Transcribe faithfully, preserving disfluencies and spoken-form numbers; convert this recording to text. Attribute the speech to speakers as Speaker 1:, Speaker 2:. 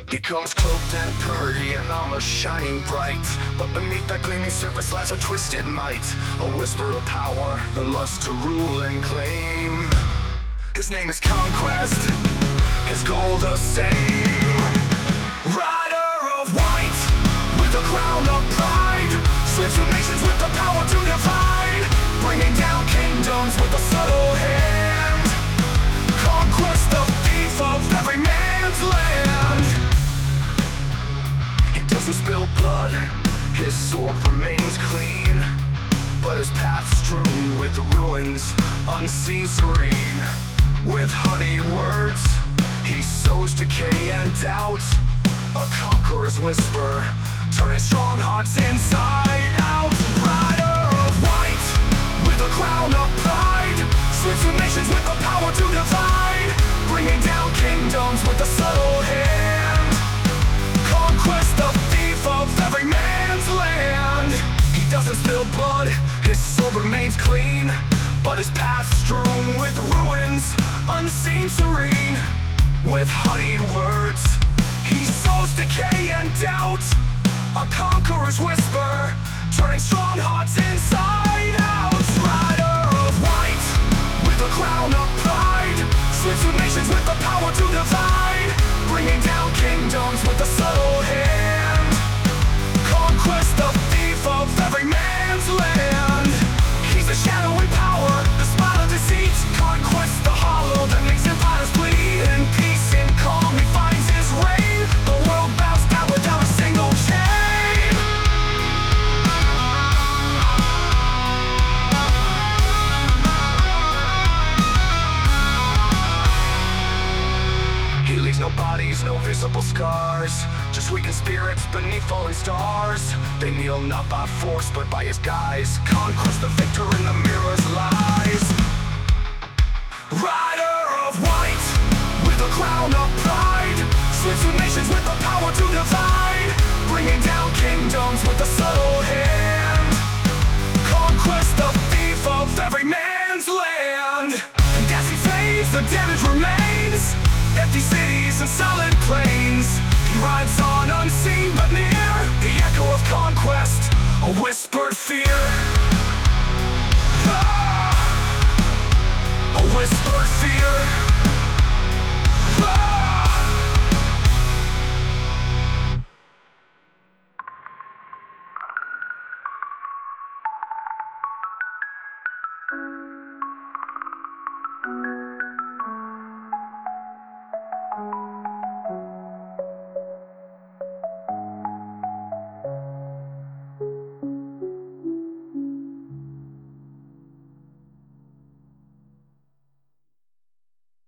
Speaker 1: He comes cloaked and purdy and armor shining bright, but beneath that gleaming surface lies a twisted might, a whisper of power, the lust to rule and claim. His name is Conquest, his goal the same. Rider of white, with a crown of pride, slaves of nations with the power to divide, bringing down kingdoms with a subtle hand. Conquest, the thief of every man's land. He doesn't spill blood, his sword remains clean, but his path strewn with ruins, unseen serene. With honeyed words, he sows decay and doubt, a conqueror's whisper, turning strong hearts inside out. Rider of white, with a crown of pride, slaves of nations with the power to divide, bringing down kingdoms with a subtle hand. Conquest, the thief of every man's land. He doesn't spill blood, his sword remains clean, but his path strewn with ruins, unseen serene. With honeyed words, he sows decay and doubt, a conqueror's whisper, turning strong hearts inside out. Rider of white, with a crown of pride, slaves of nations with the power to divide, bringing down kingdoms with a subtle hand. Conquest, the thief of every man's land. He's the shadow and power, the smile of deceit. Conquest, the hollow that makes empires bleed. In peace and calm he finds his reign. The world bows down without a single chain. He leaves no bodies, no visible scars, just weakened spirits beneath falling stars. They kneel not by force but by his guise. Conquest, the victor in the mirror's lies. Rider of white, with a crown of pride, slaves of nations with the power to divide, bringing down kingdoms with a subtle hand. Conquest, the thief of every man's land. And as he fades, the damage remains, empty cities and solid plains. He rides on unseen but near, the echo of conquest, a whispered fear. Ah!